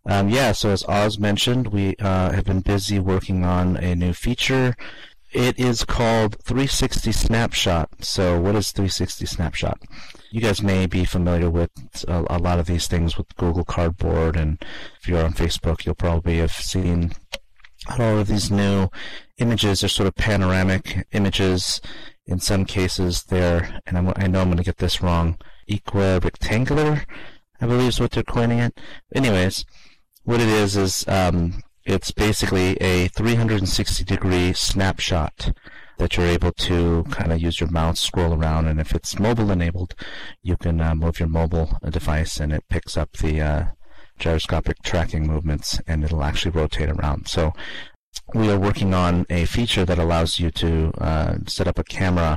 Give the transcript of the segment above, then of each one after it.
Yeah, so as Oz mentioned, we have been busy working on a new feature. It is called 360 Snapshot. So what is 360 Snapshot? You guys may be familiar with a lot of these things with Google Cardboard, and if you're on Facebook, you'll probably have seen all of these new images. Are sort of panoramic images. In some cases, they're, and I know I'm going to get this wrong, equirectangular, I believe is what they're coining it. Anyways, what it is it's basically a 360-degree snapshot that you're able to kind of use your mouse, scroll around, and if it's mobile enabled, you can move your mobile device and it picks up the gyroscopic tracking movements and it'll actually rotate around. So we are working on a feature that allows you to set up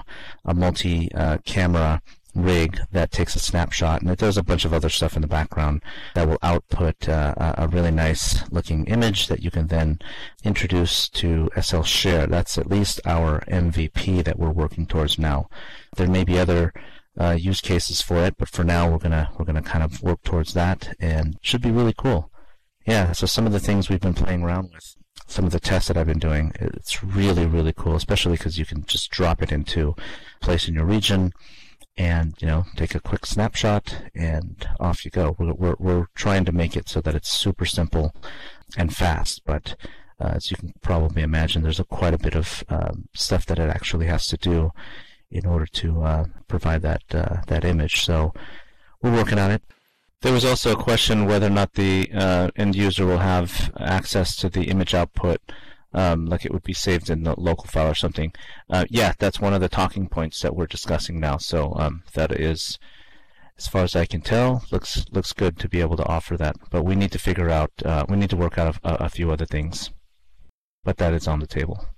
a multi-camera rig that takes a snapshot, and it does a bunch of other stuff in the background that will output a really nice looking image that you can then introduce to SL Share. That's at least our MVP that we're working towards now. There may be other use cases for it, but for now we're gonna kind of work towards that, and should be really cool. Yeah, so some of the things we've been playing around with, some of the tests that I've been doing, it's really, really cool, especially because you can just drop it into a place in your region and, take a quick snapshot and off you go. We're trying to make it so that it's super simple and fast, but as you can probably imagine, there's quite a bit of stuff that it actually has to do in order to provide that image. So we're working on it. There was also a question whether or not the end user will have access to the image output, like it would be saved in the local file or something. Yeah, that's one of the talking points that we're discussing now. So that is, as far as I can tell, looks good to be able to offer that. But we need to figure out, we need to work out a few other things. But that is on the table.